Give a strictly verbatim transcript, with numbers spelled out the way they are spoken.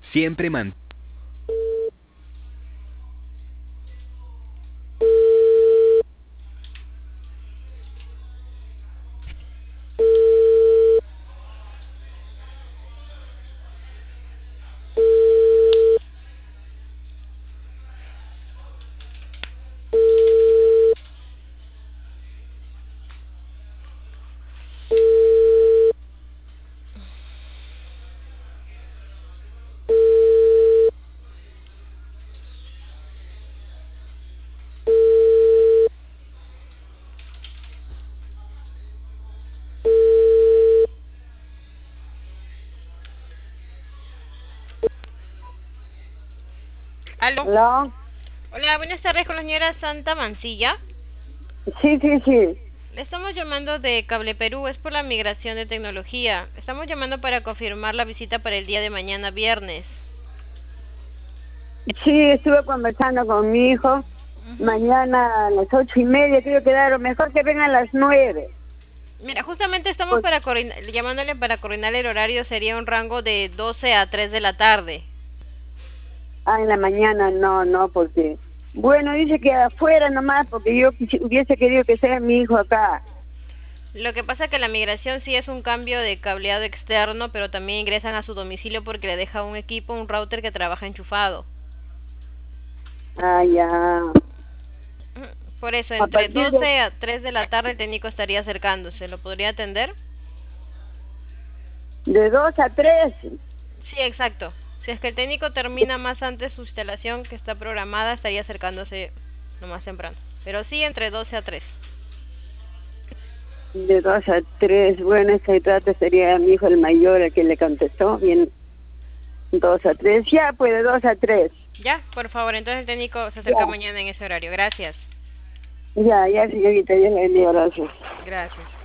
Siempre man. ¿Aló? ¿Aló? Hola, buenas tardes con la señora Santa Mancilla. Sí, sí, sí. Le estamos llamando de Cable Perú, es por la migración de tecnología. Estamos llamando para confirmar la visita para el día de mañana viernes. Sí, estuve conversando con mi hijo. Ujú. Mañana a las ocho y media quiero quedar, o mejor que vengan a las nueve. Mira, justamente estamos Pues, para coordinar- llamándole para coordinar el horario, sería un rango de doce a tres de la tarde. ah, en la mañana no, no, porque... Bueno, dice que afuera nomás, porque yo quisi- hubiese querido que sea mi hijo acá. Lo que pasa que la migración sí es un cambio de cableado externo, pero también ingresan a su domicilio porque le deja un equipo, un router que trabaja enchufado. Ah, ya. Ujú. Por eso, A entre partir de, doce a tres de la tarde el técnico estaría acercándose. ¿Lo podría atender? de dos a tres. Sí, exacto. Si es que el técnico termina más antes su instalación que está programada, estaría acercándose lo más temprano. Pero sí, entre doce a tres. De dos a tres. Bueno, ese trato sería mi hijo el mayor el que le contestó. Bien, dos a tres. Ya, pues de dos a tres. Ya, por favor, entonces el técnico se acerca Ya, mañana en ese horario. Gracias. ya, ya, señorita, ya le bendiga, gracias. Gracias.